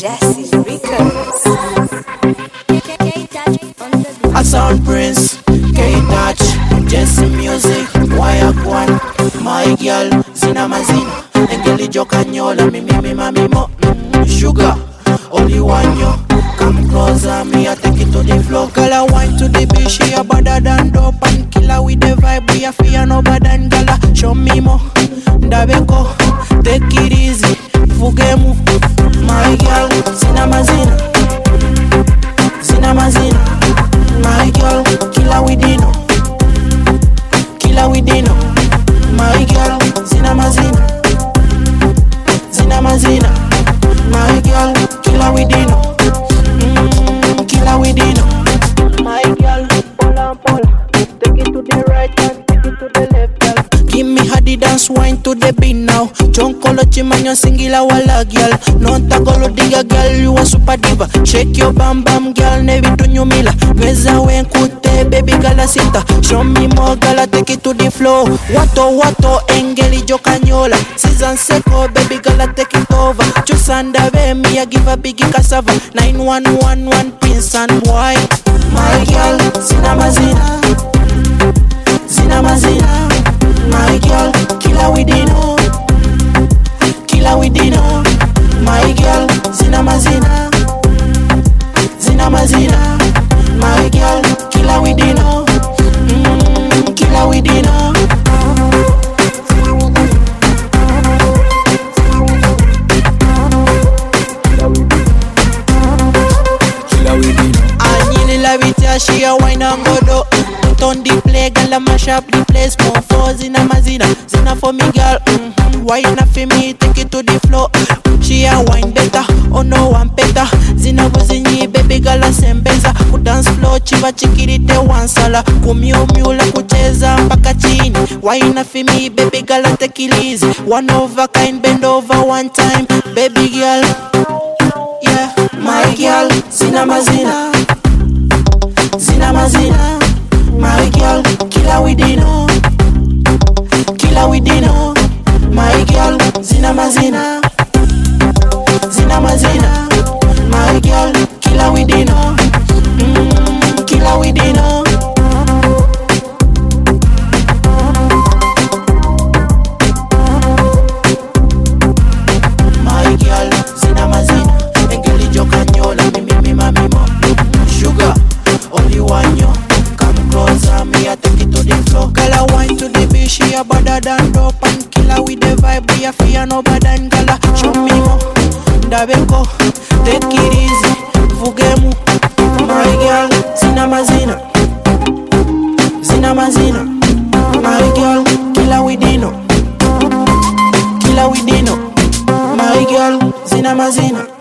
Jesse Records. A sound prince, K-Touch, Jesse Music, Wayakwan, my girl, Zina Mazina, Engeli Jokanyola, Mimi Mamimo, Sugar, only one yo. Come closer, me I take it to the floor. Girl, I wine to the beach, she a better than dope and killer with the vibe, we a fear no bad than gala. Show me more, Dabeko, take it easy, Fugemu, my girl, Zina Mazina, Zina Mazina, my girl, killer with Dino, killer with Dino, my girl, Zina Mazina, Zina Mazina, my girl, killer with Dino. Killer with Dino. My girl, Pola, take it to the right and take it to the left, girl. Give me hadi dance wine to the beat now. Chonkolo chimanyo singila wala girl. Non takolo diga girl, you a super diva. Shake your bam bam girl, nevi to nyumila. Meza wenkute baby gala sita. Show me more gala, take it to the floor. Wato, engeli jokanyola. Season seko, baby gala take it over. Chusanda ve me a give a biggie cassava. 9111 prince and boy. My girl, Zina Mazina, Zina Mazina. My girl, killer with Dino, killer with Dino. My girl, Zina Mazina, Zina Mazina. My girl, killer with Dino, killer with Dino. She a wine and go do. Put on the play, girl, I mash up the place. More for Zina Mazina, Zina for me, girl. Wine up for me, take it to the floor. She a wine better, oh no one better. Zina buzinyi, baby girl, asembeza. Ku dance floor, chiva chikirite wansala. Kumyumyula kucheza mpaka chini. Wine up for me, baby girl, take it easy. One of a kind, bend over one time, baby girl. Yeah, my girl, Zina Mazina. Zina Mazina, my girl, killer with Dino, killer with Dino, my girl, Zina Mazina, Zina Mazina, my girl, killer with Dino, killer with Dino. My girl, Zina Mazina, Engeli Jokanyola, Mimi Mamimo, Sugar. Only one yo, come closer, me I take it to the floor. Girl, I wine to the beach, she a better than dope and killer with the vibe, we a fear no bad than gala. Show me more, Dabeko, take it easy, Fugemu, my girl, Zina Mazina, Zina Mazina, my girl, killer with Dino, killer with Dino, my girl, Zina Mazina.